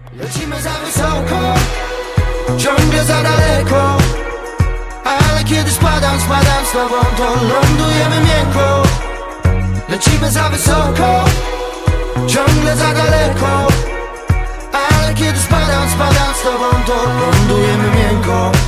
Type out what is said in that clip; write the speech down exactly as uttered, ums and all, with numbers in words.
Lecimy za wysoko, ciągle za daleko, ale kiedy spadam, spadam z tobą, to lądujemy miękko. Lecimy za wysoko, ciągle za daleko, ale kiedy spadam, spadam z tobą, to lądujemy miękko.